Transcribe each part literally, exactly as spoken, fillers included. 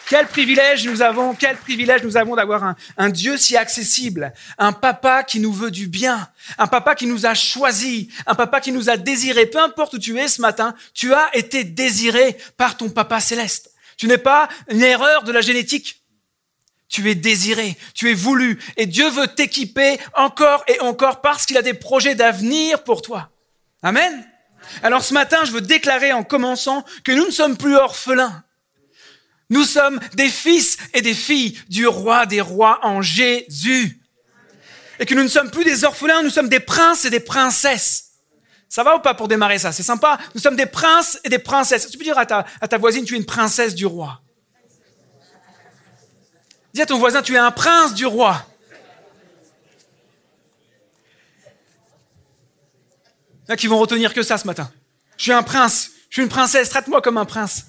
Quel privilège nous avons, quel privilège nous avons d'avoir un, un Dieu si accessible, un papa qui nous veut du bien, un papa qui nous a choisis, un papa qui nous a désirés. Peu importe où tu es ce matin, tu as été désiré par ton papa céleste. Tu n'es pas une erreur de la génétique. Tu es désiré, tu es voulu et Dieu veut t'équiper encore et encore parce qu'il a des projets d'avenir pour toi. Amen. Alors ce matin, je veux déclarer en commençant que nous ne sommes plus orphelins. Nous sommes des fils et des filles du roi des rois en Jésus. Et que nous ne sommes plus des orphelins, nous sommes des princes et des princesses. Ça va ou pas pour démarrer ça? C'est sympa. Nous sommes des princes et des princesses. Tu peux dire à ta, à ta voisine, tu es une princesse du roi. Dis à ton voisin, tu es un prince du roi. Il y en a qui vont retenir que ça ce matin. Je suis un prince, je suis une princesse, traite-moi comme un prince.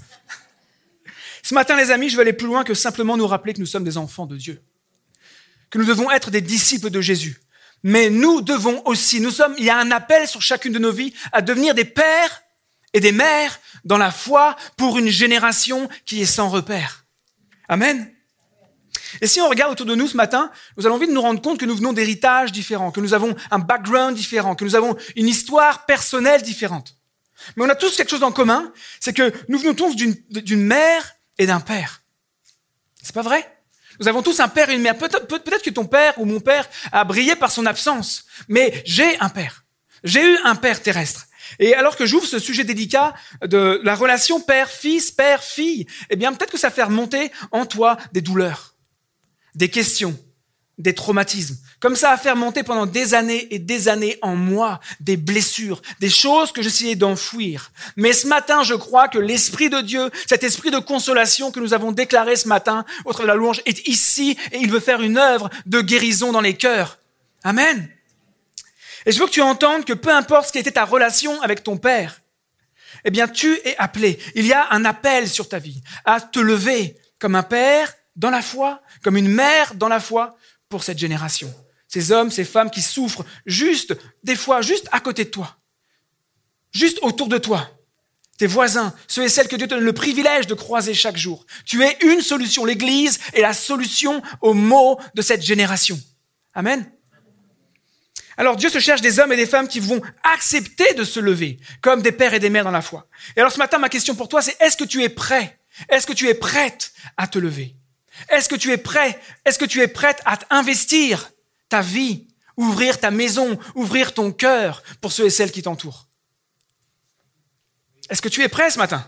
Ce matin, les amis, je vais aller plus loin que simplement nous rappeler que nous sommes des enfants de Dieu. Que nous devons être des disciples de Jésus. Mais nous devons aussi, nous sommes, il y a un appel sur chacune de nos vies à devenir des pères et des mères dans la foi pour une génération qui est sans repère. Amen. Et si on regarde autour de nous ce matin, nous allons vite nous rendre compte que nous venons d'héritages différents, que nous avons un background différent, que nous avons une histoire personnelle différente. Mais on a tous quelque chose en commun, c'est que nous venons tous d'une, d'une mère et d'un père. C'est pas vrai? Nous avons tous un père et une mère. Peut-être, peut-être que ton père ou mon père a brillé par son absence, mais j'ai un père. J'ai eu un père terrestre. Et alors que j'ouvre ce sujet délicat de la relation père-fils, père-fille, eh bien peut-être que ça fait remonter en toi des douleurs, des questions, des traumatismes. Comme ça a fait remonter pendant des années et des années en moi, des blessures, des choses que j'essayais d'enfouir. Mais ce matin, je crois que l'Esprit de Dieu, cet esprit de consolation que nous avons déclaré ce matin au travers de la louange, est ici et il veut faire une œuvre de guérison dans les cœurs. Amen. Et je veux que tu entendes que peu importe ce qui était ta relation avec ton Père, eh bien tu es appelé. Il y a un appel sur ta vie à te lever comme un père dans la foi, comme une mère dans la foi pour cette génération. Ces hommes, ces femmes qui souffrent juste, des fois, juste à côté de toi, juste autour de toi, tes voisins, ceux et celles que Dieu te donne le privilège de croiser chaque jour. Tu es une solution. L'Église est la solution aux maux de cette génération. Amen. Alors Dieu se cherche des hommes et des femmes qui vont accepter de se lever comme des pères et des mères dans la foi. Et alors ce matin, ma question pour toi, c'est est-ce que tu es prêt? Est-ce que tu es prête à te lever? Est-ce que tu es prêt? Est-ce que tu es prête à investir ta vie, ouvrir ta maison, ouvrir ton cœur pour ceux et celles qui t'entourent? Est-ce que tu es prêt ce matin?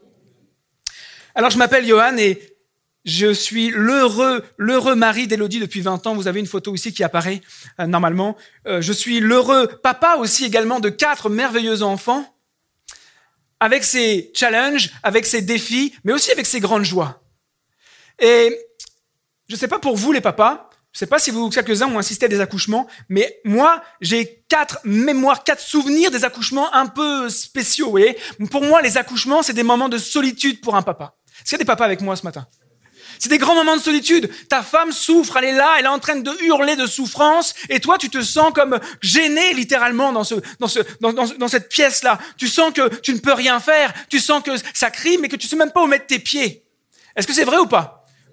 Alors je m'appelle Johan et je suis l'heureux, l'heureux mari d'Élodie depuis vingt ans. Vous avez une photo ici qui apparaît euh, normalement. Euh, je suis l'heureux papa aussi également de quatre merveilleux enfants, avec ses challenges, avec ses défis, mais aussi avec ses grandes joies. Et je ne sais pas pour vous les papas, je ne sais pas si vous quelques-uns ont assisté à des accouchements, mais moi j'ai quatre mémoires, quatre souvenirs des accouchements un peu spéciaux. Vous voyez, pour moi les accouchements c'est des moments de solitude pour un papa. Est-ce qu'il y a des papas avec moi ce matin? C'est des grands moments de solitude. Ta femme souffre, elle est là, elle est en train de hurler de souffrance, et toi tu te sens comme gêné littéralement dans ce, dans ce, dans, dans, dans cette pièce-là. Tu sens que tu ne peux rien faire, tu sens que ça crie, mais que tu sais même pas où mettre tes pieds. Est-ce que c'est vrai ou pas?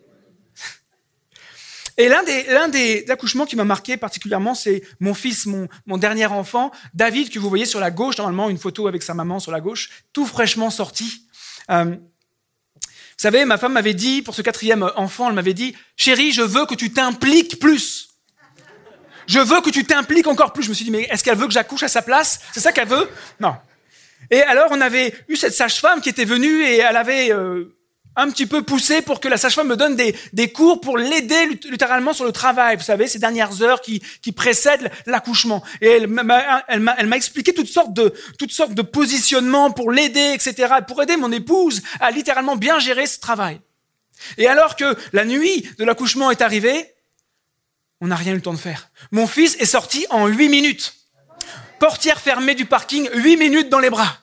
Et l'un des, l'un des accouchements qui m'a marqué particulièrement, c'est mon fils, mon, mon dernier enfant, David, que vous voyez sur la gauche, normalement une photo avec sa maman sur la gauche, tout fraîchement sorti. Euh, vous savez, ma femme m'avait dit, pour ce quatrième enfant, elle m'avait dit, chérie, je veux que tu t'impliques plus. Je veux que tu t'impliques encore plus. Je me suis dit, mais est-ce qu'elle veut que j'accouche à sa place? C'est ça qu'elle veut? Non. Et alors, on avait eu cette sage-femme qui était venue et elle avait euh, un petit peu poussé pour que la sage-femme me donne des, des cours pour l'aider littéralement sur le travail. Vous savez, ces dernières heures qui, qui précèdent l'accouchement. Et elle m'a, elle m'a, elle m'a expliqué toutes sortes de, toutes sortes de positionnements pour l'aider, et cetera. Pour aider mon épouse à littéralement bien gérer ce travail. Et alors que la nuit de l'accouchement est arrivée, on n'a rien eu le temps de faire. Mon fils est sorti en huit minutes. Portière fermée du parking, huit minutes dans les bras.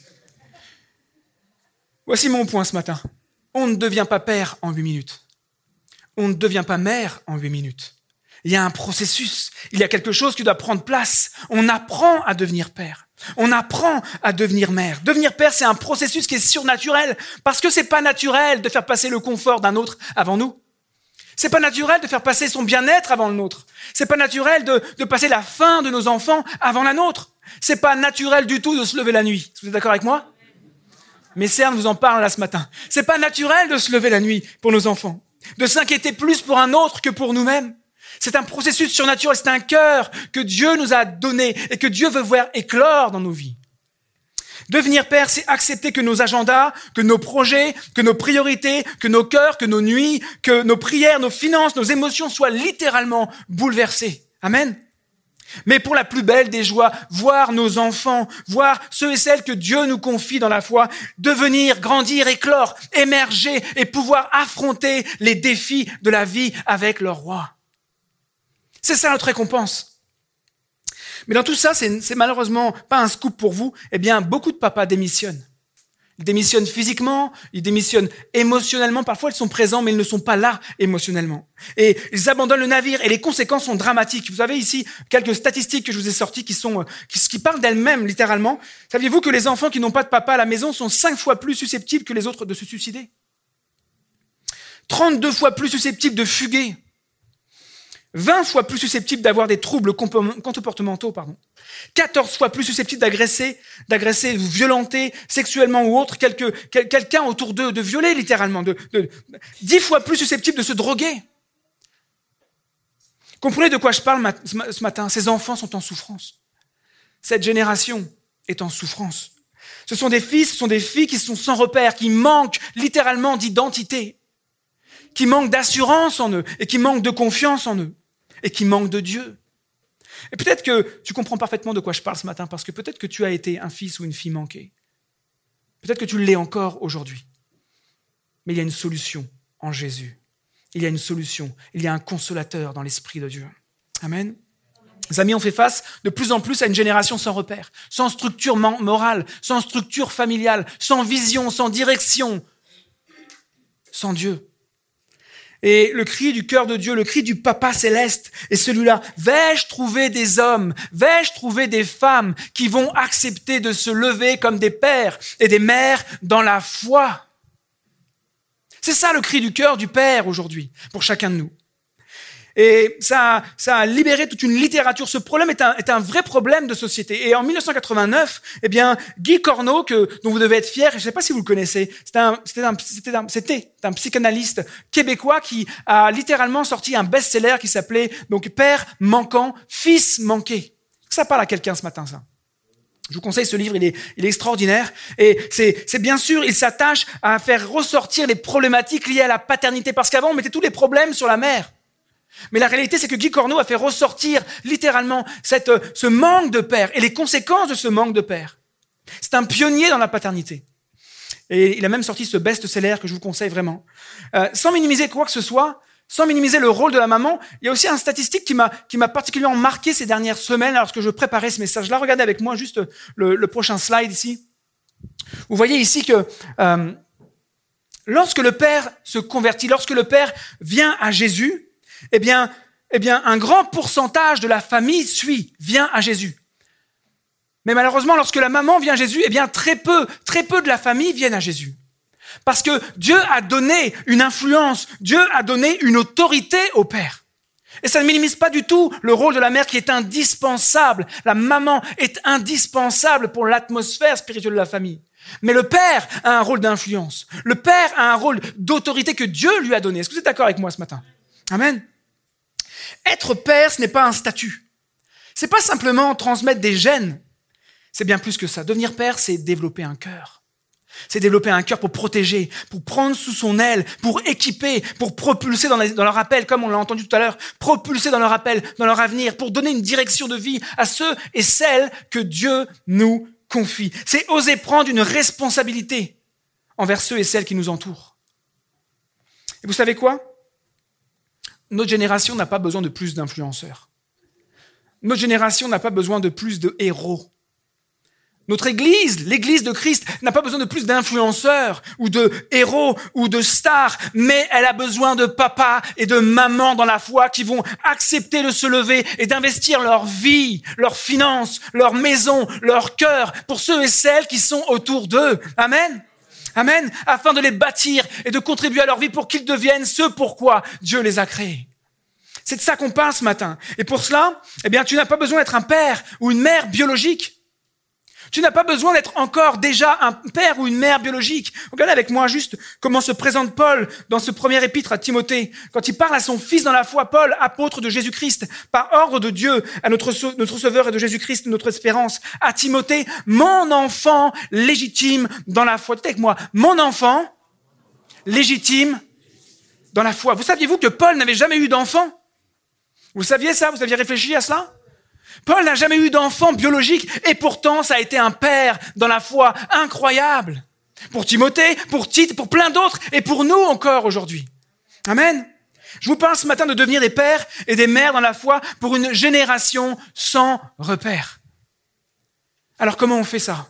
Voici mon point ce matin. On ne devient pas père en huit minutes. On ne devient pas mère en huit minutes. Il y a un processus. Il y a quelque chose qui doit prendre place. On apprend à devenir père. On apprend à devenir mère. Devenir père, c'est un processus qui est surnaturel parce que c'est pas naturel de faire passer le confort d'un autre avant nous. C'est pas naturel de faire passer son bien-être avant le nôtre. C'est pas naturel de, de passer la faim de nos enfants avant la nôtre. C'est pas naturel du tout de se lever la nuit. Vous êtes d'accord avec moi? Mes cernes vous en parlent là ce matin. C'est pas naturel de se lever la nuit pour nos enfants. De s'inquiéter plus pour un autre que pour nous-mêmes. C'est un processus surnaturel. C'est un cœur que Dieu nous a donné et que Dieu veut voir éclore dans nos vies. Devenir père, c'est accepter que nos agendas, que nos projets, que nos priorités, que nos cœurs, que nos nuits, que nos prières, nos finances, nos émotions soient littéralement bouleversées. Amen. Mais pour la plus belle des joies, voir nos enfants, voir ceux et celles que Dieu nous confie dans la foi, devenir, grandir, éclore, émerger et pouvoir affronter les défis de la vie avec leur roi. C'est ça notre récompense. Mais dans tout ça, c'est, c'est malheureusement pas un scoop pour vous. Eh bien, beaucoup de papas démissionnent. Ils démissionnent physiquement, ils démissionnent émotionnellement. Parfois, ils sont présents, mais ils ne sont pas là émotionnellement. Et ils abandonnent le navire et les conséquences sont dramatiques. Vous avez ici quelques statistiques que je vous ai sorties qui sont, qui, qui parlent d'elles-mêmes, littéralement. Saviez-vous que les enfants qui n'ont pas de papa à la maison sont cinq fois plus susceptibles que les autres de se suicider? trente-deux fois plus susceptibles de fuguer. vingt fois plus susceptibles d'avoir des troubles comportementaux, pardon. quatorze fois plus susceptibles d'agresser, d'agresser, ou violenter sexuellement ou autre, quelque, quel, quelqu'un autour d'eux, de violer littéralement, de, de, dix fois plus susceptibles de se droguer. Comprenez de quoi je parle ce matin? Ces enfants sont en souffrance. Cette génération est en souffrance. Ce sont des fils, ce sont des filles qui sont sans repère, qui manquent littéralement d'identité, qui manquent d'assurance en eux et qui manquent de confiance en eux. Et qui manque de Dieu. Et peut-être que tu comprends parfaitement de quoi je parle ce matin, parce que peut-être que tu as été un fils ou une fille manquée. Peut-être que tu l'es encore aujourd'hui. Mais il y a une solution en Jésus. Il y a une solution. Il y a un consolateur dans l'Esprit de Dieu. Amen. Les amis, on fait face de plus en plus à une génération sans repère, sans structure morale, sans structure familiale, sans vision, sans direction, sans Dieu. Et le cri du cœur de Dieu, le cri du Papa céleste est celui-là. Vais-je trouver des hommes, vais-je trouver des femmes qui vont accepter de se lever comme des pères et des mères dans la foi? C'est ça le cri du cœur du Père aujourd'hui, pour chacun de nous. Et ça, ça a libéré toute une littérature. Ce problème est un, est un vrai problème de société. Et en dix-neuf cent quatre-vingt-neuf, eh bien, Guy Corneau, que, dont vous devez être fiers, je ne sais pas si vous le connaissez, c'était un, c'était un, c'était un, c'était un psychanalyste québécois qui a littéralement sorti un best-seller qui s'appelait donc Père manquant, Fils manqué. Ça parle à quelqu'un ce matin, ça. Je vous conseille ce livre, il est, il est extraordinaire. Et c'est, c'est bien sûr, il s'attache à faire ressortir les problématiques liées à la paternité. Parce qu'avant, on mettait tous les problèmes sur la mère. Mais la réalité, c'est que Guy Corneau a fait ressortir littéralement cette, ce manque de père et les conséquences de ce manque de père. C'est un pionnier dans la paternité. Et il a même sorti ce best-seller que je vous conseille vraiment. Euh, sans minimiser quoi que ce soit, sans minimiser le rôle de la maman, il y a aussi un statistique qui m'a, qui m'a particulièrement marqué ces dernières semaines lorsque je préparais ce message-là. Regardez avec moi juste le, le prochain slide ici. Vous voyez ici que euh, lorsque le père se convertit, lorsque le père vient à Jésus, Eh bien, eh bien, un grand pourcentage de la famille suit, vient à Jésus. Mais malheureusement, lorsque la maman vient à Jésus, eh bien, très peu, très peu de la famille viennent à Jésus. Parce que Dieu a donné une influence, Dieu a donné une autorité au père. Et ça ne minimise pas du tout le rôle de la mère qui est indispensable. La maman est indispensable pour l'atmosphère spirituelle de la famille. Mais le père a un rôle d'influence. Le père a un rôle d'autorité que Dieu lui a donné. Est-ce que vous êtes d'accord avec moi ce matin? Amen. Être père, ce n'est pas un statut. C'est pas simplement transmettre des gènes. C'est bien plus que ça. Devenir père, c'est développer un cœur. C'est développer un cœur pour protéger, pour prendre sous son aile, pour équiper, pour propulser dans, la, dans leur appel, comme on l'a entendu tout à l'heure, propulser dans leur appel, dans leur avenir, pour donner une direction de vie à ceux et celles que Dieu nous confie. C'est oser prendre une responsabilité envers ceux et celles qui nous entourent. Et vous savez quoi? Notre génération n'a pas besoin de plus d'influenceurs. Notre génération n'a pas besoin de plus de héros. Notre Église, l'Église de Christ, n'a pas besoin de plus d'influenceurs ou de héros ou de stars, mais elle a besoin de papas et de mamans dans la foi qui vont accepter de se lever et d'investir leur vie, leurs finances, leur maison, leur cœur pour ceux et celles qui sont autour d'eux. Amen. Amen. Afin de les bâtir et de contribuer à leur vie pour qu'ils deviennent ce pourquoi Dieu les a créés. C'est de ça qu'on parle ce matin. Et pour cela, eh bien, tu n'as pas besoin d'être un père ou une mère biologique. Tu n'as pas besoin d'être encore déjà un père ou une mère biologique. Regardez avec moi juste comment se présente Paul dans ce premier épître à Timothée. Quand il parle à son fils dans la foi, Paul, apôtre de Jésus-Christ, par ordre de Dieu, à notre, notre Sauveur et de Jésus-Christ, notre espérance, à Timothée, mon enfant légitime dans la foi. Dites avec moi, mon enfant légitime dans la foi. Vous saviez-vous que Paul n'avait jamais eu d'enfant? Vous saviez ça? Vous aviez réfléchi à cela? Paul n'a jamais eu d'enfant biologique et pourtant ça a été un père dans la foi incroyable. Pour Timothée, pour Tite, pour plein d'autres et pour nous encore aujourd'hui. Amen. Je vous parle ce matin de devenir des pères et des mères dans la foi pour une génération sans repère. Alors comment on fait ça?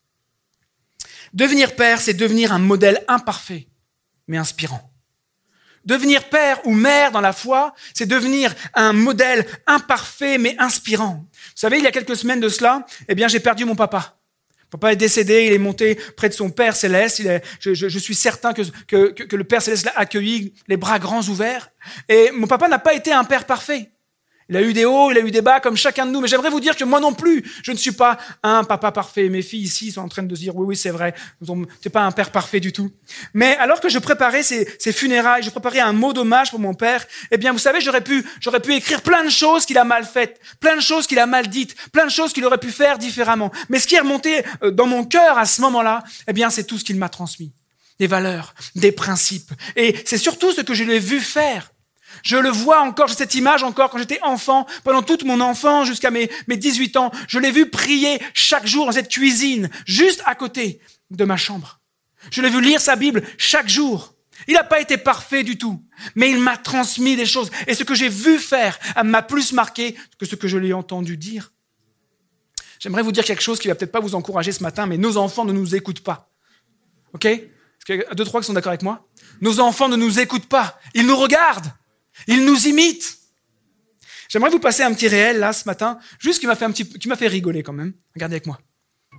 Devenir père, c'est devenir un modèle imparfait mais inspirant. Devenir père ou mère dans la foi, c'est devenir un modèle imparfait mais inspirant. Vous savez, il y a quelques semaines de cela, eh bien, j'ai perdu mon papa. Papa est décédé, il est monté près de son Père Céleste. Il est, je, je, je suis certain que, que, que le Père Céleste l'a accueilli, les bras grands ouverts. Et mon papa n'a pas été un père parfait. Il a eu des hauts, il a eu des bas comme chacun de nous. Mais j'aimerais vous dire que moi non plus, je ne suis pas un papa parfait. Mes filles ici sont en train de se dire, oui, oui, c'est vrai, t'es pas un père parfait du tout. Mais alors que je préparais ces, ces funérailles, je préparais un mot d'hommage pour mon père, eh bien, vous savez, j'aurais pu, j'aurais pu écrire plein de choses qu'il a mal faites, plein de choses qu'il a mal dites, plein de choses qu'il aurait pu faire différemment. Mais ce qui est remonté dans mon cœur à ce moment-là, eh bien, c'est tout ce qu'il m'a transmis. Des valeurs, des principes. Et c'est surtout ce que je l'ai vu faire. Je le vois encore, j'ai cette image encore quand j'étais enfant, pendant toute mon enfance jusqu'à mes, mes dix-huit ans. Je l'ai vu prier chaque jour dans cette cuisine, juste à côté de ma chambre. Je l'ai vu lire sa Bible chaque jour. Il n'a pas été parfait du tout, mais il m'a transmis des choses. Et ce que j'ai vu faire m'a plus marqué que ce que je l'ai entendu dire. J'aimerais vous dire quelque chose qui va peut-être pas vous encourager ce matin, mais nos enfants ne nous écoutent pas. Ok? Est-ce qu'il y a deux, trois qui sont d'accord avec moi? Nos enfants ne nous écoutent pas. Ils nous regardent. Ils nous imitent. J'aimerais vous passer un petit réel là ce matin, juste qui m'a fait un petit, qui m'a fait rigoler quand même. Regardez avec moi.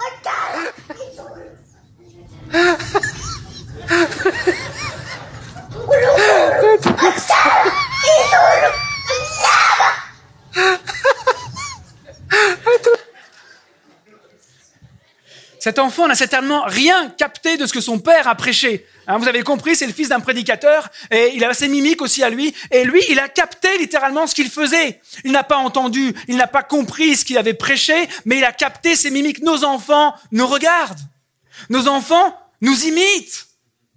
Cet enfant n'a certainement rien capté de ce que son père a prêché. Hein, vous avez compris, c'est le fils d'un prédicateur et il a ses mimiques aussi à lui. Et lui, il a capté littéralement ce qu'il faisait. Il n'a pas entendu, il n'a pas compris ce qu'il avait prêché, mais il a capté ses mimiques. Nos enfants nous regardent. Nos enfants nous imitent.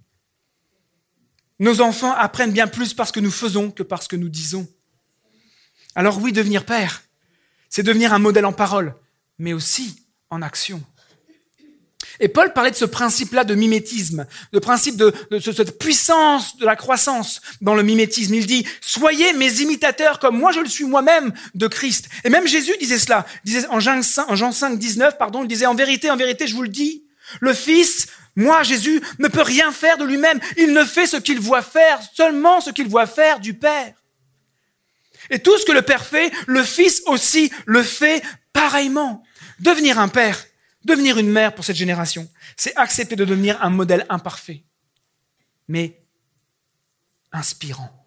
Nos enfants apprennent bien plus par ce que nous faisons que par ce que nous disons. Alors oui, devenir père, c'est devenir un modèle en parole, mais aussi en action. Et Paul parlait de ce principe-là de mimétisme, le principe de, de, de cette puissance de la croissance dans le mimétisme. Il dit, soyez mes imitateurs comme moi je le suis moi-même de Christ. Et même Jésus disait cela, il disait en Jean cinq, dix-neuf, pardon, il disait, en vérité, en vérité, je vous le dis, le Fils, moi, Jésus, ne peut rien faire de lui-même. Il ne fait ce qu'il voit faire, seulement ce qu'il voit faire du Père. Et tout ce que le Père fait, le Fils aussi le fait pareillement. Devenir un père, devenir une mère pour cette génération, c'est accepter de devenir un modèle imparfait, mais inspirant.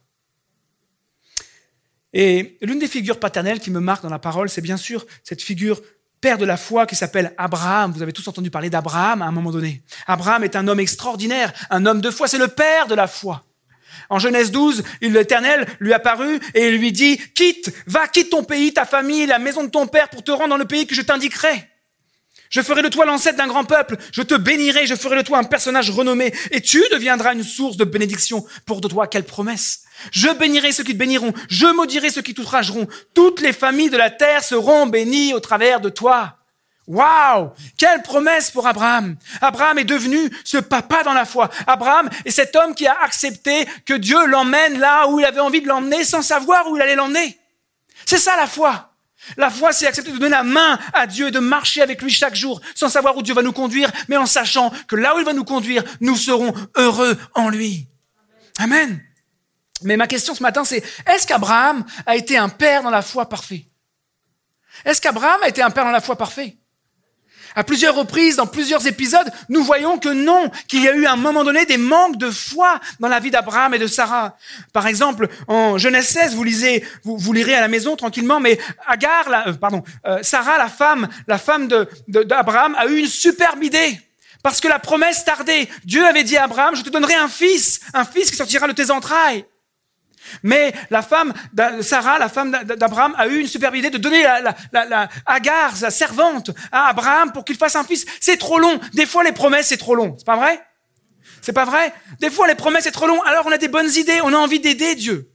Et l'une des figures paternelles qui me marque dans la parole, c'est bien sûr cette figure père de la foi qui s'appelle Abraham. Vous avez tous entendu parler d'Abraham à un moment donné. Abraham est un homme extraordinaire, un homme de foi, c'est le père de la foi. En Genèse douze, l'Éternel lui apparut et lui dit « Quitte, va, quitte ton pays, ta famille, la maison de ton père pour te rendre dans le pays que je t'indiquerai. Je ferai de toi l'ancêtre d'un grand peuple, je te bénirai, je ferai de toi un personnage renommé et tu deviendras une source de bénédiction. Pour de toi, quelle promesse! Je bénirai ceux qui te béniront, je maudirai ceux qui t'outrageront. Toutes les familles de la terre seront bénies au travers de toi. » Waouh! Quelle promesse pour Abraham! Abraham est devenu ce papa dans la foi. Abraham est cet homme qui a accepté que Dieu l'emmène là où il avait envie de l'emmener sans savoir où il allait l'emmener. C'est ça la foi. La foi, c'est accepter de donner la main à Dieu et de marcher avec lui chaque jour, sans savoir où Dieu va nous conduire, mais en sachant que là où il va nous conduire, nous serons heureux en lui. Amen. Mais ma question ce matin, c'est, est-ce qu'Abraham a été un père dans la foi parfait? Est-ce qu'Abraham a été un père dans la foi parfait? À plusieurs reprises, dans plusieurs épisodes, nous voyons que non, qu'il y a eu à un moment donné des manques de foi dans la vie d'Abraham et de Sarah. Par exemple, en Genèse seize, vous lisez, vous, vous lirez à la maison tranquillement, mais Agar, la, euh, pardon, euh, Sarah, la femme, la femme de, de, d'Abraham, a eu une superbe idée. Parce que la promesse tardait. Dieu avait dit à Abraham, je te donnerai un fils, un fils qui sortira de tes entrailles. Mais la femme, Sarah, la femme d'Abraham, a eu une superbe idée de donner la, la, la, la Agar, sa servante, à Abraham pour qu'il fasse un fils. C'est trop long. Des fois, les promesses, c'est trop long. C'est pas vrai? C'est pas vrai? Des fois, les promesses, c'est trop long. Alors, on a des bonnes idées. On a envie d'aider Dieu.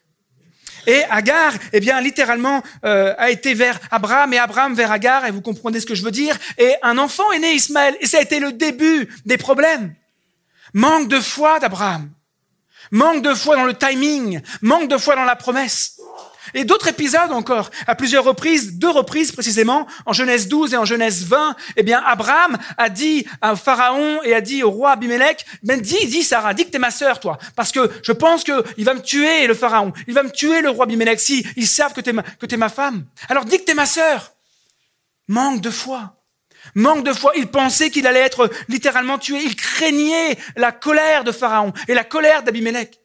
Et Agar, eh bien, littéralement, euh, a été vers Abraham et Abraham vers Agar. Et vous comprenez ce que je veux dire. Et un enfant est né, Ismaël. Et ça a été le début des problèmes. Manque de foi d'Abraham. Manque de foi dans le timing, manque de foi dans la promesse. Et d'autres épisodes encore, à plusieurs reprises, deux reprises précisément, en Genèse douze et en Genèse vingt, eh bien, Abraham a dit à Pharaon et a dit au roi Abimelech, ben, dis, dis Sarah, dis que t'es ma sœur, toi, parce que je pense que il va me tuer, le Pharaon, il va me tuer, le roi Abimelech, si ils savent que t'es ma, que t'es ma femme. Alors dis que t'es ma sœur. Manque de foi. Manque de foi, il pensait qu'il allait être littéralement tué. Il craignait la colère de Pharaon et la colère d'Abimelech.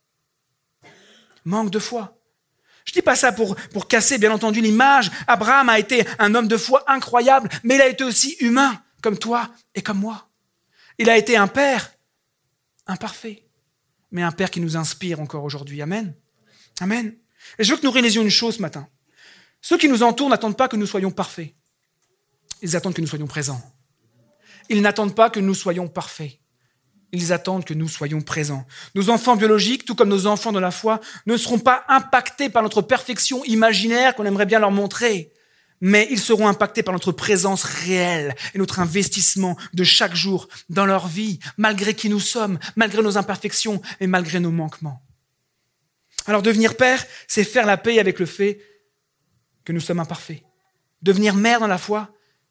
Manque de foi. Je dis pas ça pour, pour casser, bien entendu, l'image. Abraham a été un homme de foi incroyable, mais il a été aussi humain, comme toi et comme moi. Il a été un père imparfait, mais un père qui nous inspire encore aujourd'hui. Amen. Amen. Et je veux que nous réalisions une chose ce matin. Ceux qui nous entourent n'attendent pas que nous soyons parfaits. Ils attendent que nous soyons présents. Ils n'attendent pas que nous soyons parfaits. Ils attendent que nous soyons présents. Nos enfants biologiques, tout comme nos enfants de la foi, ne seront pas impactés par notre perfection imaginaire qu'on aimerait bien leur montrer, mais ils seront impactés par notre présence réelle et notre investissement de chaque jour dans leur vie, malgré qui nous sommes, malgré nos imperfections et malgré nos manquements. Alors devenir père, c'est faire la paix avec le fait que nous sommes imparfaits. Devenir mère dans la foi,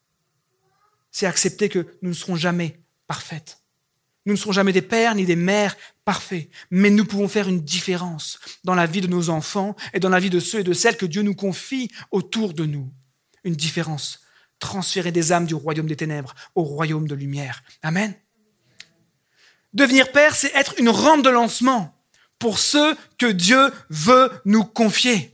c'est accepter que nous ne serons jamais parfaites. Nous ne serons jamais des pères ni des mères parfaits, mais nous pouvons faire une différence dans la vie de nos enfants et dans la vie de ceux et de celles que Dieu nous confie autour de nous. Une différence, transférer des âmes du royaume des ténèbres au royaume de lumière. Amen. Devenir père, c'est être une rampe de lancement pour ceux que Dieu veut nous confier.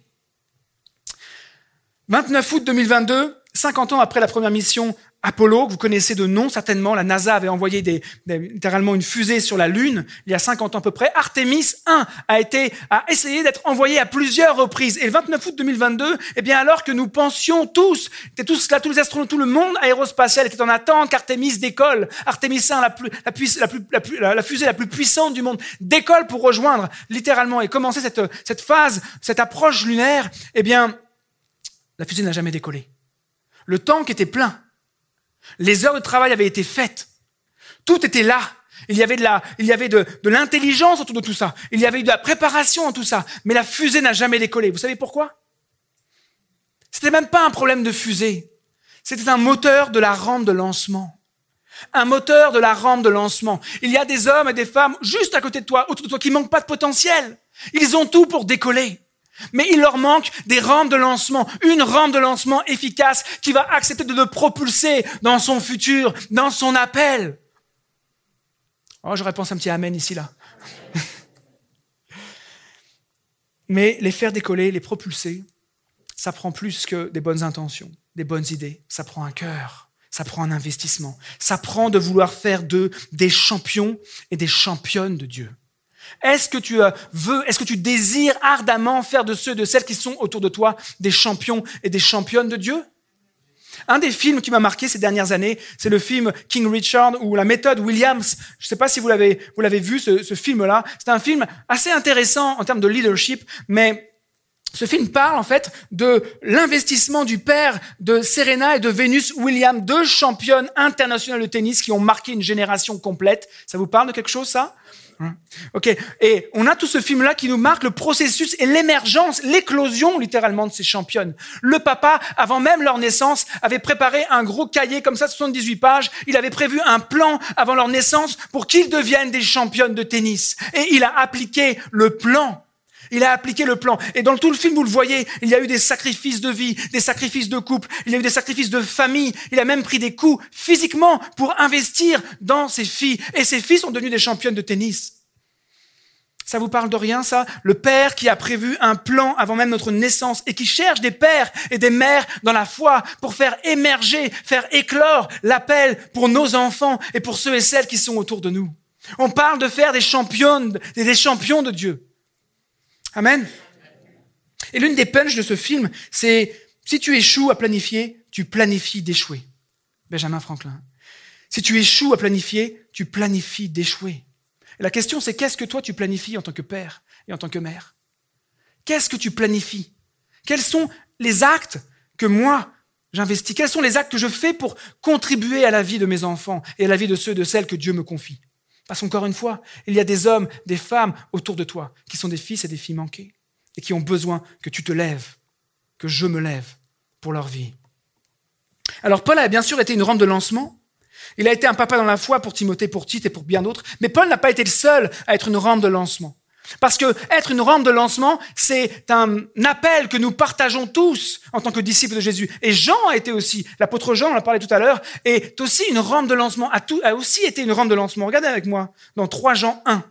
vingt-neuf août deux mille vingt-deux, cinquante ans après la première mission Apollo, que vous connaissez de nom certainement, la NASA avait envoyé des, des, littéralement une fusée sur la Lune, il y a cinquante ans à peu près. Artemis un a été, a essayé d'être envoyé à plusieurs reprises. Et le vingt-neuf août deux mille vingt-deux, eh bien, alors que nous pensions tous, étaient tous là, tous les astronautes, tout le monde aérospatial était en attente qu'Artemis décolle. Artemis un, la, plus, la, puis, la, plus, la, plus, la, la fusée la plus puissante du monde, décolle pour rejoindre, littéralement, et commencer cette, cette phase, cette approche lunaire, eh bien, la fusée n'a jamais décollé. Le tank était plein. Les heures de travail avaient été faites. Tout était là. Il y avait de la, il y avait de, de l'intelligence autour de tout ça. Il y avait eu de la préparation en tout ça. Mais la fusée n'a jamais décollé. Vous savez pourquoi? C'était même pas un problème de fusée. C'était un moteur de la rampe de lancement. Un moteur de la rampe de lancement. Il y a des hommes et des femmes juste à côté de toi, autour de toi, qui manquent pas de potentiel. Ils ont tout pour décoller. Mais il leur manque des rampes de lancement, une rampe de lancement efficace qui va accepter de le propulser dans son futur, dans son appel. Oh, j'aurais pensé un petit amen ici, là. Mais les faire décoller, les propulser, ça prend plus que des bonnes intentions, des bonnes idées. Ça prend un cœur, ça prend un investissement. Ça prend de vouloir faire d'eux des champions et des championnes de Dieu. Est-ce que tu veux, est-ce que tu désires ardemment faire de ceux et de celles qui sont autour de toi des champions et des championnes de Dieu? Un des films qui m'a marqué ces dernières années, c'est le film King Richard ou la méthode Williams. Je ne sais pas si vous l'avez, vous l'avez vu, ce, ce film-là. C'est un film assez intéressant en termes de leadership, mais ce film parle en fait de l'investissement du père de Serena et de Venus Williams, deux championnes internationales de tennis qui ont marqué une génération complète. Ça vous parle de quelque chose, ça? Ok. Et on a tout ce film-là qui nous marque le processus et l'émergence, l'éclosion littéralement de ces championnes. Le papa, avant même leur naissance, avait préparé un gros cahier comme ça, soixante-dix-huit pages. Il avait prévu un plan avant leur naissance pour qu'ils deviennent des championnes de tennis. Et il a appliqué le plan. Il a appliqué le plan. Et dans tout le film, vous le voyez, il y a eu des sacrifices de vie, des sacrifices de couple, il y a eu des sacrifices de famille. Il a même pris des coups physiquement pour investir dans ses filles. Et ses filles sont devenues des championnes de tennis. Ça vous parle de rien, ça? Le père qui a prévu un plan avant même notre naissance et qui cherche des pères et des mères dans la foi pour faire émerger, faire éclore l'appel pour nos enfants et pour ceux et celles qui sont autour de nous. On parle de faire des championnes, des champions de Dieu. Amen. Et l'une des punches de ce film, c'est si tu échoues à planifier, tu planifies d'échouer. Benjamin Franklin. Si tu échoues à planifier, tu planifies d'échouer. Et la question, c'est qu'est-ce que toi tu planifies en tant que père et en tant que mère? Qu'est-ce que tu planifies? Quels sont les actes que moi j'investis? Quels sont les actes que je fais pour contribuer à la vie de mes enfants et à la vie de ceux et de celles que Dieu me confie? Parce qu'encore une fois, il y a des hommes, des femmes autour de toi qui sont des fils et des filles manqués et qui ont besoin que tu te lèves, que je me lève pour leur vie. Alors Paul a bien sûr été une rampe de lancement. Il a été un papa dans la foi pour Timothée, pour Tite et pour bien d'autres. Mais Paul n'a pas été le seul à être une rampe de lancement. Parce que être une rampe de lancement, c'est un appel que nous partageons tous en tant que disciples de Jésus. Et Jean a été aussi, l'apôtre Jean, on en a parlé tout à l'heure, est aussi une rampe de lancement, a, tout, a aussi été une rampe de lancement. Regardez avec moi dans trois Jean un.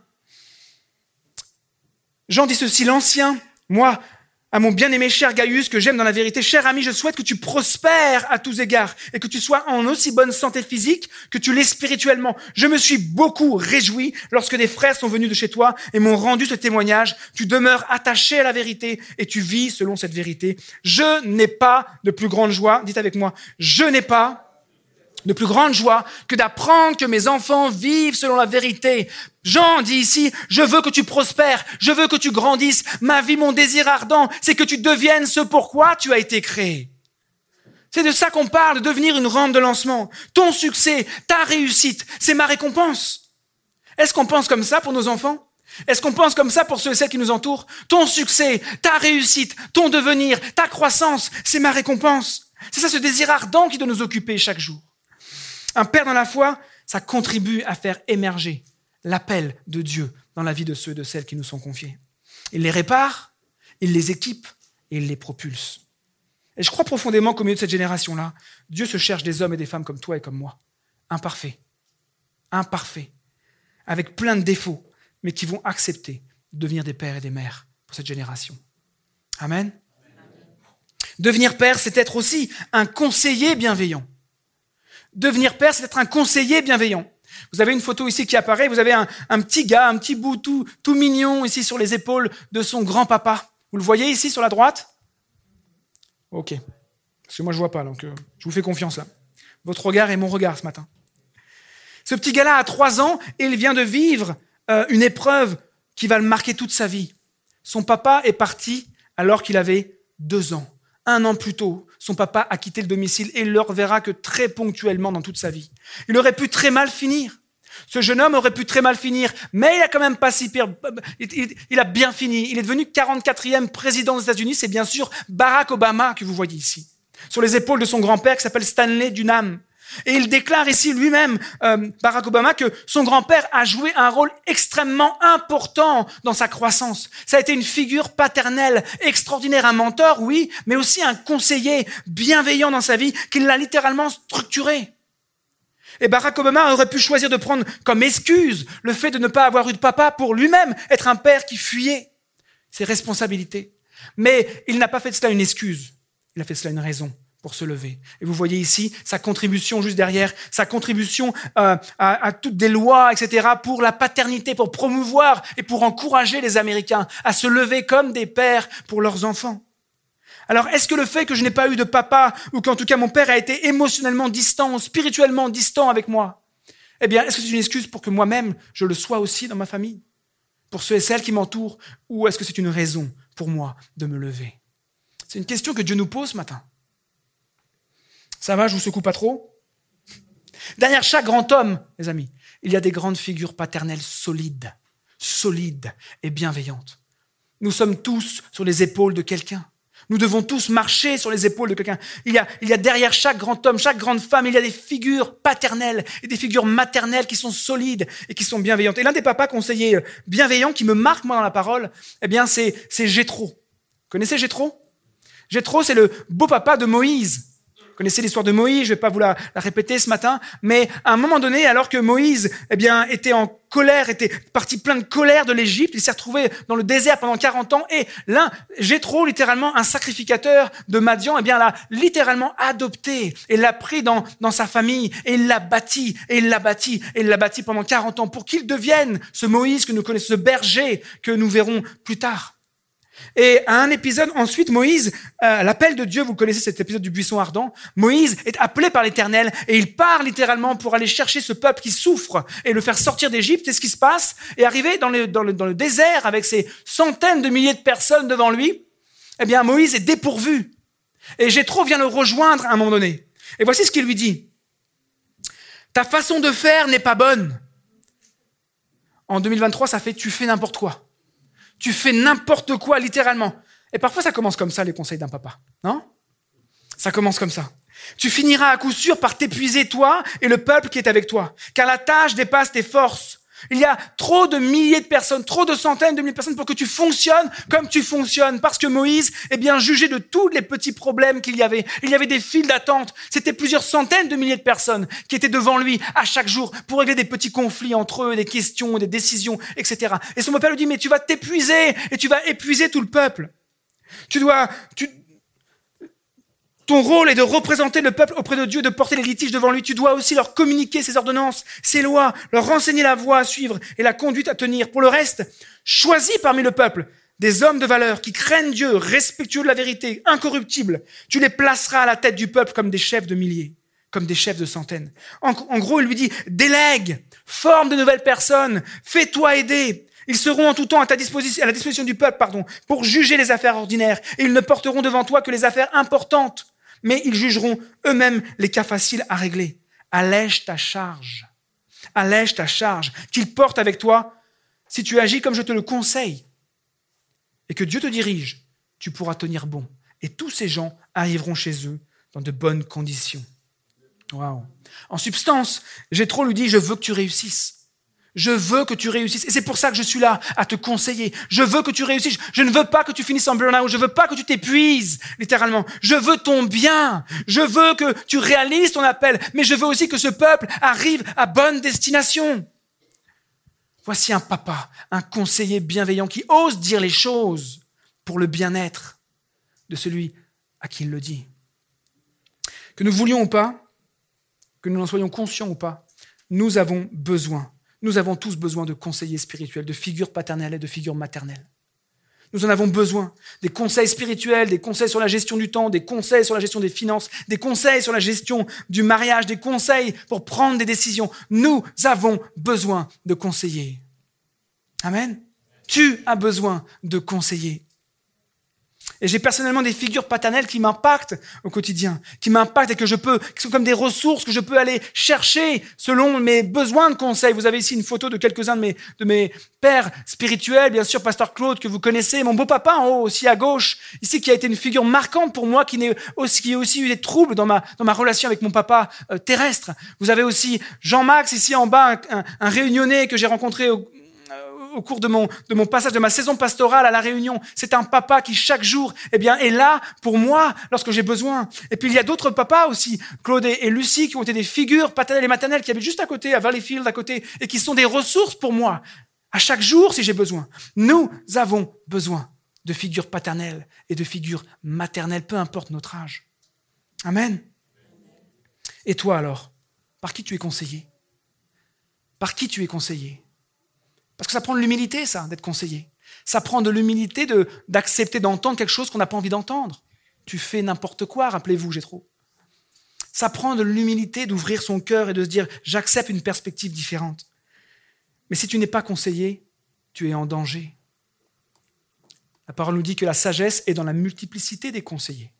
Jean dit ceci, l'ancien, moi, à mon bien-aimé cher Gaius, que j'aime dans la vérité, cher ami, je souhaite que tu prospères à tous égards et que tu sois en aussi bonne santé physique que tu l'es spirituellement. Je me suis beaucoup réjoui lorsque des frères sont venus de chez toi et m'ont rendu ce témoignage. Tu demeures attaché à la vérité et tu vis selon cette vérité. Je n'ai pas de plus grande joie, dites avec moi, je n'ai pas de plus grande joie que d'apprendre que mes enfants vivent selon la vérité. Jean dit ici, je veux que tu prospères, je veux que tu grandisses. Ma vie, mon désir ardent, c'est que tu deviennes ce pourquoi tu as été créé. C'est de ça qu'on parle, de devenir une rampe de lancement. Ton succès, ta réussite, c'est ma récompense. Est-ce qu'on pense comme ça pour nos enfants? Est-ce qu'on pense comme ça pour ceux et celles qui nous entourent? Ton succès, ta réussite, ton devenir, ta croissance, c'est ma récompense. C'est ça ce désir ardent qui doit nous occuper chaque jour. Un père dans la foi, ça contribue à faire émerger l'appel de Dieu dans la vie de ceux et de celles qui nous sont confiés. Il les répare, il les équipe et il les propulse. Et je crois profondément qu'au milieu de cette génération-là, Dieu se cherche des hommes et des femmes comme toi et comme moi, imparfaits, imparfaits, avec plein de défauts, mais qui vont accepter de devenir des pères et des mères pour cette génération. Amen. Devenir père, c'est être aussi un conseiller bienveillant. Devenir père, c'est être un conseiller bienveillant. Vous avez une photo ici qui apparaît, vous avez un, un petit gars, un petit bout tout, tout mignon ici sur les épaules de son grand-papa. Vous le voyez ici sur la droite? Ok. Parce que moi je vois pas, donc euh, je vous fais confiance là. Votre regard est mon regard ce matin. Ce petit gars-là a trois ans et il vient de vivre euh, une épreuve qui va le marquer toute sa vie. Son papa est parti alors qu'il avait deux ans. Un an plus tôt, son papa a quitté le domicile et il ne le reverra que très ponctuellement dans toute sa vie. Il aurait pu très mal finir. Ce jeune homme aurait pu très mal finir, mais il a quand même pas si pire. Il, il, il a bien fini. Il est devenu quarante-quatrième président des États-Unis. C'est bien sûr Barack Obama que vous voyez ici, sur les épaules de son grand-père qui s'appelle Stanley Dunham. Et il déclare ici lui-même, euh, Barack Obama, que son grand-père a joué un rôle extrêmement important dans sa croissance. Ça a été une figure paternelle extraordinaire, un mentor, oui, mais aussi un conseiller bienveillant dans sa vie qui l'a littéralement structuré. Et Barack Obama aurait pu choisir de prendre comme excuse le fait de ne pas avoir eu de papa pour lui-même être un père qui fuyait ses responsabilités. Mais il n'a pas fait de cela une excuse, il a fait de cela une raison pour se lever. Et vous voyez ici sa contribution juste derrière, sa contribution euh, à, à toutes des lois, et cetera, pour la paternité, pour promouvoir et pour encourager les Américains à se lever comme des pères pour leurs enfants. Alors, est-ce que le fait que je n'ai pas eu de papa, ou qu'en tout cas mon père a été émotionnellement distant, spirituellement distant avec moi, eh bien, est-ce que c'est une excuse pour que moi-même, je le sois aussi dans ma famille, pour ceux et celles qui m'entourent, ou est-ce que c'est une raison pour moi de me lever? C'est une question que Dieu nous pose ce matin. Ça va, je vous secoue pas trop? Derrière chaque grand homme, les amis, il y a des grandes figures paternelles solides. solide et bienveillante. Nous sommes tous sur les épaules de quelqu'un. Nous devons tous marcher sur les épaules de quelqu'un. Il y a, il y a derrière chaque grand homme, chaque grande femme, il y a des figures paternelles et des figures maternelles qui sont solides et qui sont bienveillantes. Et l'un des papas conseillers bienveillants qui me marque, moi, dans la parole, eh bien, c'est, c'est Jéthro. Vous connaissez Jéthro? Jéthro, c'est le beau papa de Moïse. Vous connaissez l'histoire de Moïse, je ne vais pas vous la, la répéter ce matin, mais à un moment donné, alors que Moïse eh bien, était en colère, était parti plein de colère de l'Égypte, il s'est retrouvé dans le désert pendant quarante ans, et l'un, Jéthro, littéralement un sacrificateur de Madian, eh bien, l'a littéralement adopté, et l'a pris dans, dans sa famille, et il l'a bâti, et il l'a bâti, et il l'a bâti pendant quarante ans, pour qu'il devienne ce Moïse que nous connaissons, ce berger que nous verrons plus tard. Et à un épisode, ensuite, Moïse, euh, l'appel de Dieu, vous connaissez cet épisode du buisson ardent, Moïse est appelé par l'Éternel et il part littéralement pour aller chercher ce peuple qui souffre et le faire sortir d'Égypte. Et ce qui se passe, et arrivé dans le, dans le, dans le désert avec ces centaines de milliers de personnes devant lui, eh bien, Moïse est dépourvu. Et Jéthro vient le rejoindre à un moment donné. Et voici ce qu'il lui dit. Ta façon de faire n'est pas bonne. En deux mille vingt-trois, ça fait tu fais n'importe quoi. Tu fais n'importe quoi, littéralement. Et parfois, ça commence comme ça, les conseils d'un papa. Non? Ça commence comme ça. Tu finiras à coup sûr par t'épuiser, toi et le peuple qui est avec toi. Car la tâche dépasse tes forces. Il y a trop de milliers de personnes, trop de centaines de milliers de personnes pour que tu fonctionnes comme tu fonctionnes. Parce que Moïse est bien jugé de tous les petits problèmes qu'il y avait. Il y avait des files d'attente. C'était plusieurs centaines de milliers de personnes qui étaient devant lui à chaque jour pour régler des petits conflits entre eux, des questions, des décisions, et cetera. Et son père lui dit, mais tu vas t'épuiser et tu vas épuiser tout le peuple. Tu dois... Tu, Ton rôle est de représenter le peuple auprès de Dieu, de porter les litiges devant lui. Tu dois aussi leur communiquer ses ordonnances, ses lois, leur renseigner la voie à suivre et la conduite à tenir. Pour le reste, choisis parmi le peuple des hommes de valeur qui craignent Dieu, respectueux de la vérité, incorruptibles. Tu les placeras à la tête du peuple comme des chefs de milliers, comme des chefs de centaines. En, en gros, il lui dit, délègue, forme de nouvelles personnes, fais-toi aider. Ils seront en tout temps à ta disposition, à la disposition du peuple, pardon, pour juger les affaires ordinaires. Et ils ne porteront devant toi que les affaires importantes. Mais ils jugeront eux-mêmes les cas faciles à régler. Allège ta charge. Allège ta charge. Qu'ils portent avec toi, si tu agis comme je te le conseille, et que Dieu te dirige, tu pourras tenir bon. Et tous ces gens arriveront chez eux dans de bonnes conditions. Waouh. En substance, Jéthro lui dit, je veux que tu réussisses. Je veux que tu réussisses. Et c'est pour ça que je suis là, à te conseiller. Je veux que tu réussisses. Je ne veux pas que tu finisses en burn-out. Je veux pas que tu t'épuises, littéralement. Je veux ton bien. Je veux que tu réalises ton appel. Mais je veux aussi que ce peuple arrive à bonne destination. Voici un papa, un conseiller bienveillant qui ose dire les choses pour le bien-être de celui à qui il le dit. Que nous voulions ou pas, que nous en soyons conscients ou pas, nous avons besoin Nous avons tous besoin de conseillers spirituels, de figures paternelles et de figures maternelles. Nous en avons besoin. Des conseils spirituels, des conseils sur la gestion du temps, des conseils sur la gestion des finances, des conseils sur la gestion du mariage, des conseils pour prendre des décisions. Nous avons besoin de conseillers. Amen. Tu as besoin de conseillers. Et j'ai personnellement des figures paternelles qui m'impactent au quotidien, qui m'impactent et que je peux, qui sont comme des ressources que je peux aller chercher selon mes besoins de conseils. Vous avez ici une photo de quelques-uns de mes, de mes pères spirituels, bien sûr, Pasteur Claude, que vous connaissez, mon beau-papa en haut, aussi à gauche, ici, qui a été une figure marquante pour moi, qui, n'est aussi, qui a aussi eu des troubles dans ma, dans ma relation avec mon papa euh, terrestre. Vous avez aussi Jean-Max, ici en bas, un, un, un réunionnais que j'ai rencontré au, au cours de mon, de mon passage, de ma saison pastorale à La Réunion. C'est un papa qui, chaque jour, eh bien, est là pour moi lorsque j'ai besoin. Et puis, il y a d'autres papas aussi, Claude et, et Lucie, qui ont été des figures paternelles et maternelles, qui habitent juste à côté, à Valleyfield, à côté, et qui sont des ressources pour moi, à chaque jour, si j'ai besoin. Nous avons besoin de figures paternelles et de figures maternelles, peu importe notre âge. Amen. Et toi, alors, par qui tu es conseillé? Par qui tu es conseillé? Parce que ça prend de l'humilité, ça, d'être conseillé. Ça prend de l'humilité de, d'accepter d'entendre quelque chose qu'on n'a pas envie d'entendre. Tu fais n'importe quoi, rappelez-vous, Jéthro. Ça prend de l'humilité d'ouvrir son cœur et de se dire « j'accepte une perspective différente ». Mais si tu n'es pas conseillé, tu es en danger. La parole nous dit que la sagesse est dans la multiplicité des conseillers.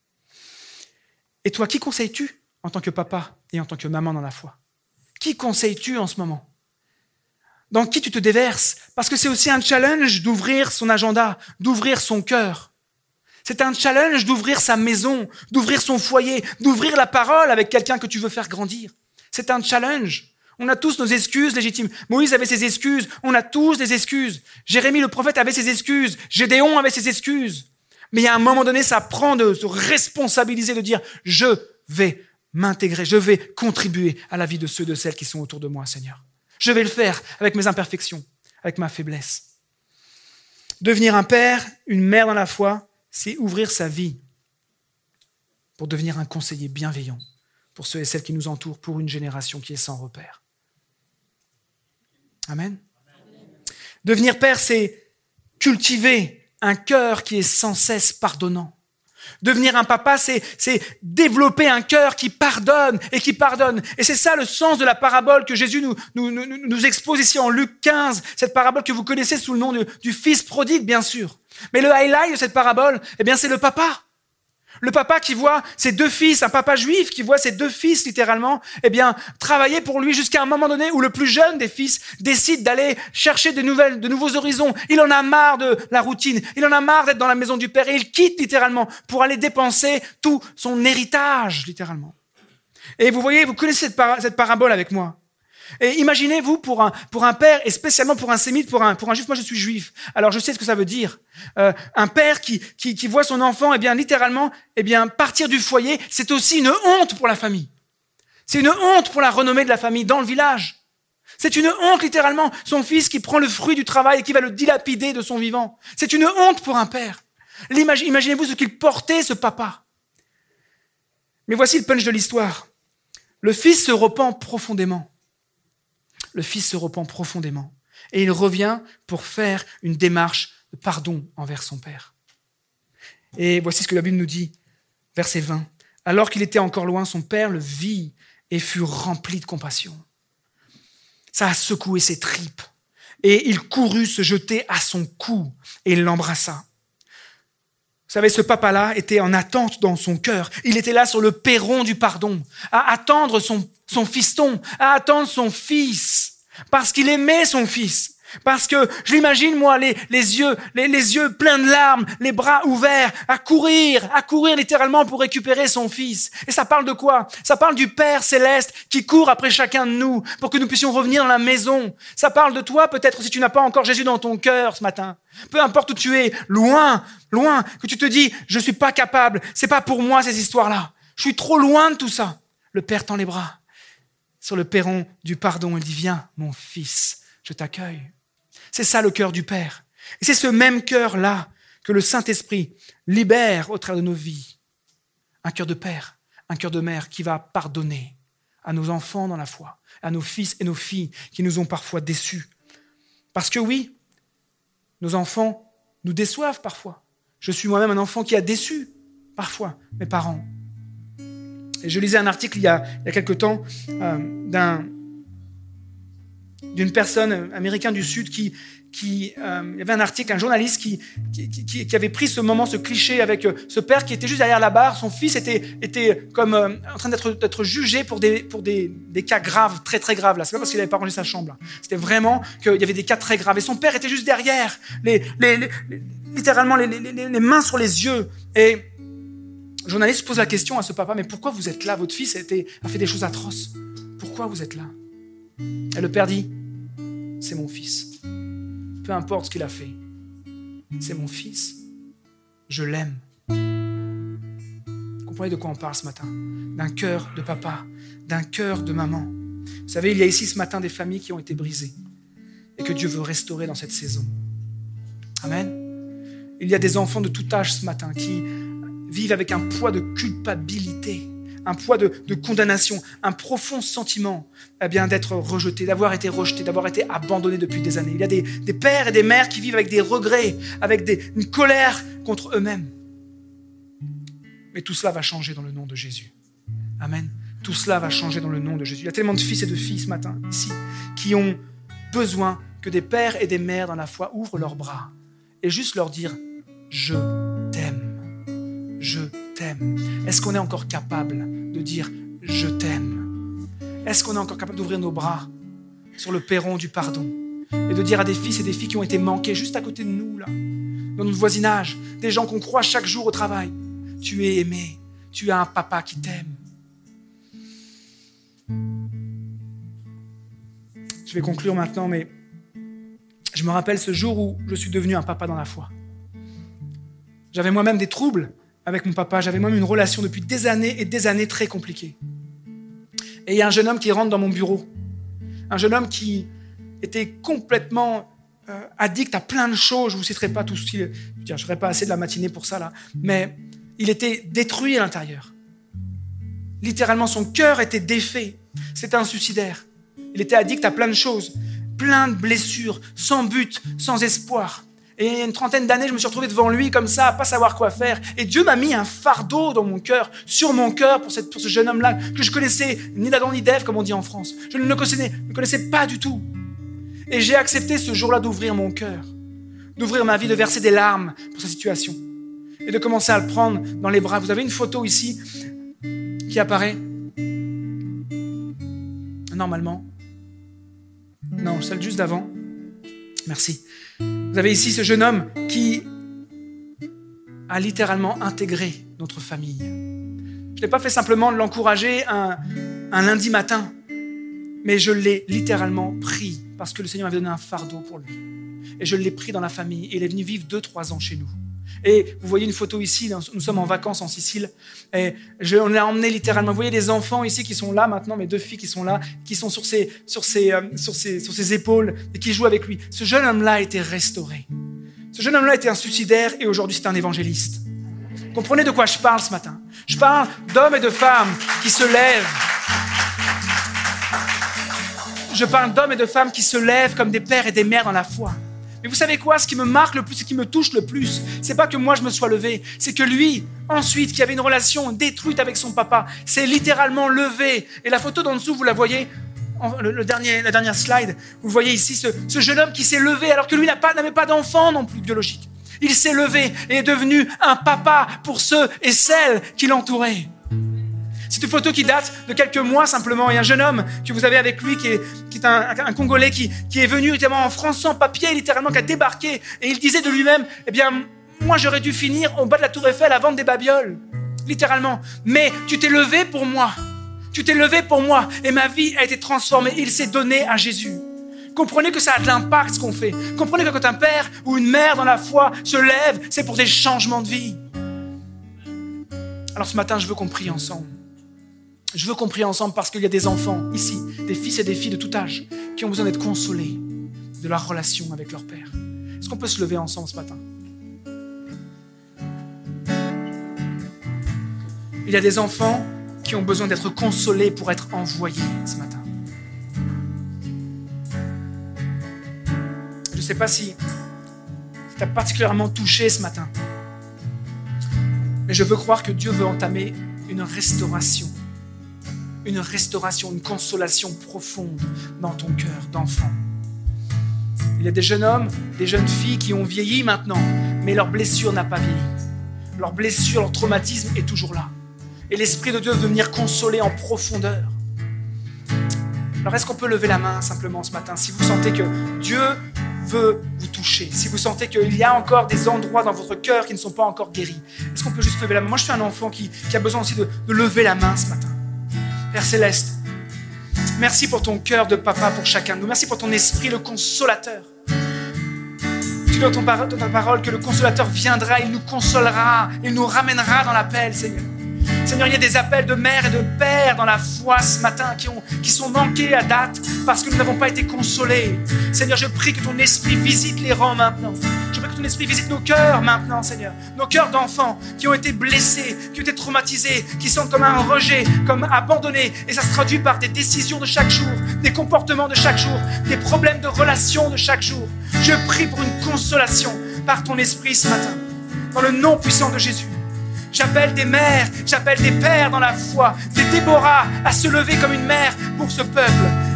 Et toi, qui conseilles-tu en tant que papa et en tant que maman dans la foi? Qui conseilles-tu en ce moment? Dans qui tu te déverses? Parce que c'est aussi un challenge d'ouvrir son agenda, d'ouvrir son cœur. C'est un challenge d'ouvrir sa maison, d'ouvrir son foyer, d'ouvrir la parole avec quelqu'un que tu veux faire grandir. C'est un challenge. On a tous nos excuses légitimes. Moïse avait ses excuses. On a tous des excuses. Jérémie le prophète avait ses excuses. Gédéon avait ses excuses. Mais il y a un moment donné, ça prend de se responsabiliser, de dire « Je vais m'intégrer, je vais contribuer à la vie de ceux et de celles qui sont autour de moi, Seigneur. Je vais le faire avec mes imperfections, avec ma faiblesse. » Devenir un père, une mère dans la foi, c'est ouvrir sa vie pour devenir un conseiller bienveillant pour ceux et celles qui nous entourent, pour une génération qui est sans repère. Amen. Devenir père, c'est cultiver un cœur qui est sans cesse pardonnant. Devenir un papa, c'est, c'est développer un cœur qui pardonne et qui pardonne. Et c'est ça le sens de la parabole que Jésus nous, nous, nous, nous expose ici en Luc quinze, cette parabole que vous connaissez sous le nom de, du fils prodigue, bien sûr. Mais le highlight de cette parabole, eh bien, c'est le papa. Le papa qui voit ses deux fils, un papa juif qui voit ses deux fils littéralement, eh bien, travailler pour lui jusqu'à un moment donné où le plus jeune des fils décide d'aller chercher de nouvelles, de nouveaux horizons. Il en a marre de la routine. Il en a marre d'être dans la maison du père et il quitte littéralement pour aller dépenser tout son héritage, littéralement. Et vous voyez, vous connaissez cette, para- cette parabole avec moi. Et imaginez-vous pour un, pour un père, et spécialement pour un sémite, pour un, pour un juif, moi je suis juif, alors je sais ce que ça veut dire. Euh, un père qui, qui, qui voit son enfant, eh bien littéralement, eh bien partir du foyer, c'est aussi une honte pour la famille. C'est une honte pour la renommée de la famille dans le village. C'est une honte littéralement, son fils qui prend le fruit du travail et qui va le dilapider de son vivant. C'est une honte pour un père. L'imag- Imaginez-vous ce qu'il portait, ce papa. Mais voici le punch de l'histoire. Le fils se repent profondément. Le fils se repent profondément et il revient pour faire une démarche de pardon envers son père. Et voici ce que la Bible nous dit, verset vingt. Alors qu'il était encore loin, son père le vit et fut rempli de compassion. Ça a secoué ses tripes et il courut se jeter à son cou et il l'embrassa. Vous savez, ce papa-là était en attente dans son cœur. Il était là sur le perron du pardon, à attendre son, son fiston, à attendre son fils, parce qu'il aimait son fils. Parce que je l'imagine, moi, les, les yeux, les, les yeux pleins de larmes, les bras ouverts, à courir, à courir littéralement pour récupérer son fils. Et ça parle de quoi? Ça parle du Père Céleste qui court après chacun de nous pour que nous puissions revenir dans la maison. Ça parle de toi, peut-être, si tu n'as pas encore Jésus dans ton cœur ce matin. Peu importe où tu es, loin, loin, que tu te dis, je suis pas capable, c'est pas pour moi ces histoires-là. Je suis trop loin de tout ça. Le Père tend les bras. Sur le perron du pardon, il dit, viens, mon fils, je t'accueille. C'est ça le cœur du Père. Et c'est ce même cœur-là que le Saint-Esprit libère au travers de nos vies. Un cœur de père, un cœur de mère qui va pardonner à nos enfants dans la foi, à nos fils et nos filles qui nous ont parfois déçus. Parce que oui, nos enfants nous déçoivent parfois. Je suis moi-même un enfant qui a déçu parfois mes parents. Et je lisais un article il y a, il y a quelque temps euh, d'un... d'une personne américaine du Sud qui, qui euh, il y avait un article, un journaliste qui, qui, qui, qui avait pris ce moment, ce cliché avec euh, ce père qui était juste derrière la barre. Son fils était, était comme euh, en train d'être, d'être jugé pour, des, pour des, des cas graves, très très graves. Là. C'est pas parce qu'il n'avait pas rangé sa chambre. Là. C'était vraiment qu'il y avait des cas très graves. Et son père était juste derrière, les, les, les, les, littéralement les, les, les, les mains sur les yeux. Et le journaliste pose la question à ce papa, mais pourquoi vous êtes là? Votre fils a, été, a fait des choses atroces. Pourquoi vous êtes là? Et le père dit, c'est mon fils. Peu importe ce qu'il a fait. C'est mon fils. Je l'aime. Vous comprenez de quoi on parle ce matin? D'un cœur de papa, d'un cœur de maman. Vous savez, il y a ici ce matin des familles qui ont été brisées et que Dieu veut restaurer dans cette saison. Amen. Il y a des enfants de tout âge ce matin qui vivent avec un poids de culpabilité, un poids de, de condamnation, un profond sentiment eh bien, d'être rejeté, d'avoir été rejeté, d'avoir été abandonné depuis des années. Il y a des, des pères et des mères qui vivent avec des regrets, avec des, une colère contre eux-mêmes. Mais tout cela va changer dans le nom de Jésus. Amen. Tout cela va changer dans le nom de Jésus. Il y a tellement de fils et de filles ce matin, ici, qui ont besoin que des pères et des mères dans la foi ouvrent leurs bras et juste leur dire « Je t'aime ». Je t'aime. Est-ce qu'on est encore capable de dire « Je t'aime » ? Est-ce qu'on est encore capable d'ouvrir nos bras sur le perron du pardon et de dire à des fils et des filles qui ont été manqués juste à côté de nous, là, dans notre voisinage, des gens qu'on croise chaque jour au travail, tu es aimé, tu as un papa qui t'aime. Je vais conclure maintenant, mais je me rappelle ce jour où je suis devenu un papa dans la foi. J'avais moi-même des troubles avec mon papa, j'avais moi-même une relation depuis des années et des années très compliquée. Et il y a un jeune homme qui rentre dans mon bureau, un jeune homme qui était complètement euh, addict à plein de choses, je ne vous citerai pas tout ce qu'il... Je ne ferai pas assez de la matinée pour ça, là, mais il était détruit à l'intérieur. Littéralement, son cœur était défait, c'était un suicidaire. Il était addict à plein de choses, plein de blessures, sans but, sans espoir. Et il y a une trentaine d'années, je me suis retrouvé devant lui comme ça, à pas savoir quoi faire. Et Dieu m'a mis un fardeau dans mon cœur, sur mon cœur, pour, cette, pour ce jeune homme-là, que je connaissais ni d'Adam ni d'Ève, comme on dit en France. Je ne le connaissais, ne connaissais pas du tout. Et j'ai accepté ce jour-là d'ouvrir mon cœur, d'ouvrir ma vie, de verser des larmes pour sa situation. Et de commencer à le prendre dans les bras. Vous avez une photo ici qui apparaît. Normalement. Non, celle juste d'avant. Merci. Vous avez ici ce jeune homme qui a littéralement intégré notre famille. Je n'ai pas fait simplement de l'encourager un, un lundi matin, mais je l'ai littéralement pris parce que le Seigneur m'avait donné un fardeau pour lui. Et je l'ai pris dans la famille et il est venu vivre deux, trois ans chez nous. Et vous voyez une photo ici, nous sommes en vacances en Sicile, et je, on l'a emmené littéralement. Vous voyez des enfants ici qui sont là maintenant, mes deux filles qui sont là, qui sont sur ses, sur ses, euh, sur ses, sur ses épaules et qui jouent avec lui. Ce jeune homme-là a été restauré. Ce jeune homme-là était un suicidaire et aujourd'hui c'est un évangéliste. Comprenez de quoi je parle ce matin? Je parle d'hommes et de femmes qui se lèvent. Je parle d'hommes et de femmes qui se lèvent comme des pères et des mères dans la foi. Mais vous savez quoi? Ce qui me marque le plus, ce qui me touche le plus, c'est pas que moi je me sois levé, c'est que lui, ensuite, qui avait une relation détruite avec son papa, s'est littéralement levé. Et la photo d'en dessous, vous la voyez, le, le dernier, la dernière slide, vous voyez ici ce, ce jeune homme qui s'est levé alors que lui n'a pas, n'avait pas d'enfant non plus biologique. Il s'est levé et est devenu un papa pour ceux et celles qui l'entouraient. C'est une photo qui date de quelques mois simplement. Il y a un jeune homme que vous avez avec lui qui est, qui est un, un Congolais qui, qui est venu littéralement en France sans papier, littéralement, qui a débarqué. Et il disait de lui-même, eh bien, moi j'aurais dû finir au bas de la Tour Eiffel à vendre des babioles. Littéralement. Mais tu t'es levé pour moi. Tu t'es levé pour moi. Et ma vie a été transformée. Il s'est donné à Jésus. Comprenez que ça a de l'impact ce qu'on fait. Comprenez que quand un père ou une mère dans la foi se lève, c'est pour des changements de vie. Alors ce matin, je veux qu'on prie ensemble. Je veux qu'on prie ensemble parce qu'il y a des enfants ici, des fils et des filles de tout âge, qui ont besoin d'être consolés de leur relation avec leur père. Est-ce qu'on peut se lever ensemble ce matin? Il y a des enfants qui ont besoin d'être consolés pour être envoyés ce matin. Je ne sais pas si tu as particulièrement touché ce matin, mais je veux croire que Dieu veut entamer une restauration. Une restauration, une consolation profonde dans ton cœur d'enfant. Il y a des jeunes hommes, des jeunes filles qui ont vieilli maintenant, mais leur blessure n'a pas vieilli. Leur blessure, leur traumatisme est toujours là. Et l'Esprit de Dieu veut venir consoler en profondeur. Alors est-ce qu'on peut lever la main simplement ce matin si vous sentez que Dieu veut vous toucher, si vous sentez qu'il y a encore des endroits dans votre cœur qui ne sont pas encore guéris? Est-ce qu'on peut juste lever la main? Moi je suis un enfant qui, qui a besoin aussi de, de lever la main ce matin. Père Céleste, merci pour ton cœur de papa pour chacun de nous. Merci pour ton esprit, le consolateur. Tu dis dans, ton par- dans ta parole que le consolateur viendra, il nous consolera, il nous ramènera dans l'appel, Seigneur. Seigneur, il y a des appels de mères et de pères dans la foi ce matin qui, ont, qui sont manqués à date parce que nous n'avons pas été consolés. Seigneur, je prie que ton esprit visite les rangs maintenant. Je prie que ton esprit visite nos cœurs maintenant, Seigneur. Nos cœurs d'enfants qui ont été blessés, qui ont été traumatisés, qui sentent comme un rejet, comme abandonnés. Et ça se traduit par des décisions de chaque jour, des comportements de chaque jour, des problèmes de relations de chaque jour. Je prie pour une consolation par ton esprit ce matin. Dans le nom puissant de Jésus. J'appelle des mères, j'appelle des pères dans la foi, des Déborah à se lever comme une mère pour ce peuple.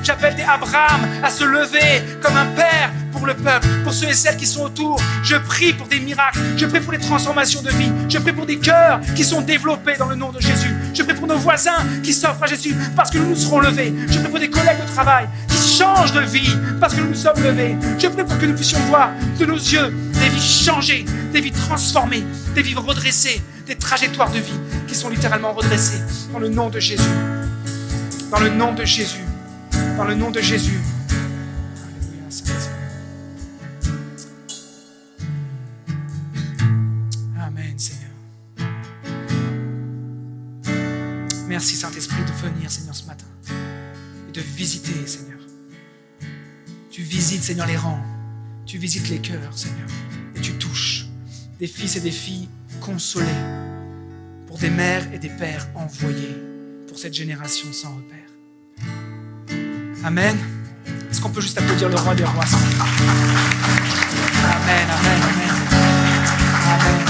J'appelle des Abraham à se lever comme un père pour le peuple, pour ceux et celles qui sont autour. Je prie pour des miracles, je prie pour des transformations de vie, je prie pour des cœurs qui sont développés dans le nom de Jésus. Je prie pour nos voisins qui s'offrent à Jésus parce que nous nous serons levés. Je prie pour des collègues de travail qui changent de vie parce que nous nous sommes levés. Je prie pour que nous puissions voir de nos yeux des vies changées, des vies transformées, des vies redressées, des trajectoires de vie qui sont littéralement redressées dans le nom de Jésus. Dans le nom de Jésus. Dans le nom de Jésus. Alléluia, Saint-Esprit. Amen, Seigneur. Merci, Saint-Esprit, de venir, Seigneur, ce matin et de visiter, Seigneur. Tu visites, Seigneur, les rangs. Tu visites les cœurs, Seigneur. Et tu touches des fils et des filles consolés pour des mères et des pères envoyés pour cette génération sans repère. Amen. Est-ce qu'on peut juste applaudir le roi des rois? Amen, amen, amen. Amen.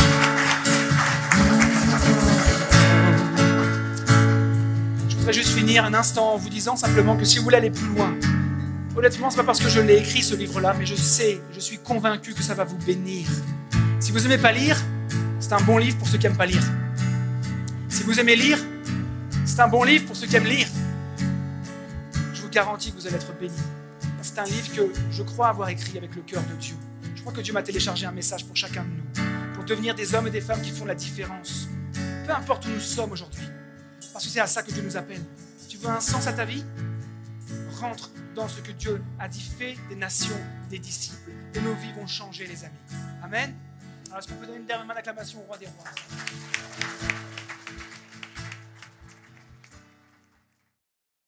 Je voudrais juste finir un instant en vous disant simplement que si vous voulez aller plus loin, honnêtement, ce n'est pas parce que je l'ai écrit ce livre-là, mais je sais, je suis convaincu que ça va vous bénir. Si vous n'aimez pas lire, c'est un bon livre pour ceux qui n'aiment pas lire. Si vous aimez lire, c'est un bon livre pour ceux qui aiment lire. Je vous garantis que vous allez être bénis. C'est un livre que je crois avoir écrit avec le cœur de Dieu. Je crois que Dieu m'a téléchargé un message pour chacun de nous, pour devenir des hommes et des femmes qui font la différence. Peu importe où nous sommes aujourd'hui, parce que c'est à ça que Dieu nous appelle. Tu veux un sens à ta vie? Rentre dans ce que Dieu a dit, fais des nations des disciples. Et nos vies vont changer, les amis. Amen. Alors, est-ce qu'on peut donner une dernière main d'acclamation au roi des rois?